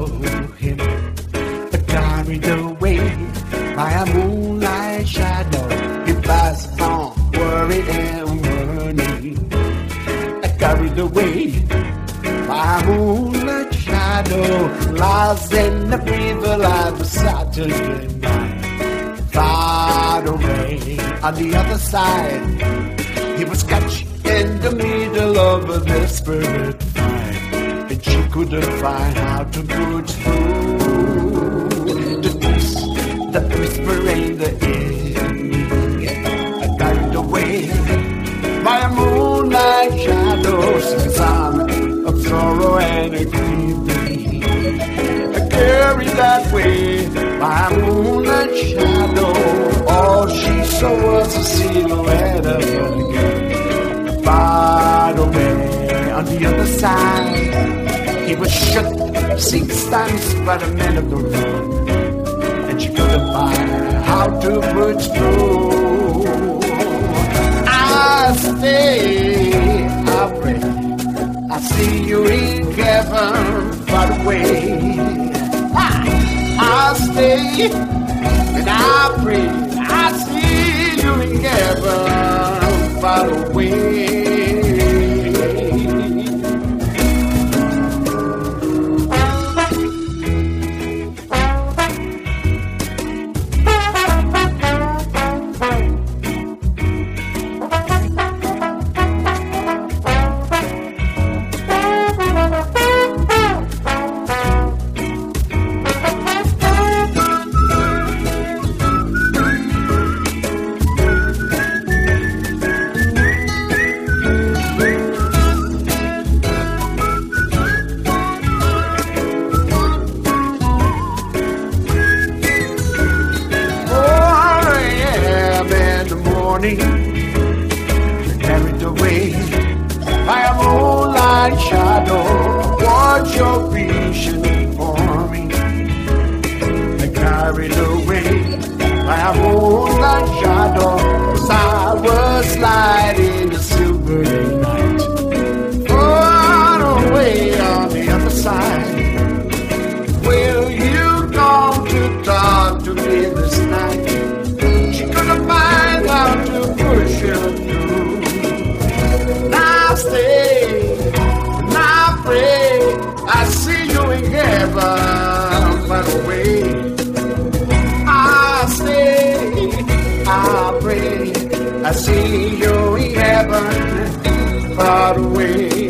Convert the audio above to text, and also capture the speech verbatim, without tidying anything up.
him. Carried away by a moonlight shadow, he passed on, worried and burning. Carried away by a moonlight shadow, lost in the river of a Saturday night. Far away on the other side, he was catch in the middle of a desperate fight, and she couldn't find how to put through the twist, the whisper in the air. I carried away by a moonlight shadow, sing a song of sorrow and a grieving. I carried that way by a moonlight shadow. All she saw was a silhouette of a girl. Far away on the other side, he was shot six times by the men of the road, and she couldn't find how to put through. I stay, I pray, I see you in heaven far away. I stay and I pray, I see you in heaven far away. Carried away by a moonlight shadow, watch your vision for me. And carried away by a moonlight shadow, as I was sliding the silver night. Far away on the other side, will you come to talk to me this night? She couldn't find how to push you through. Now stay, now pray, I see you in heaven, by the way. I stay, I pray, I see you in heaven, by the way.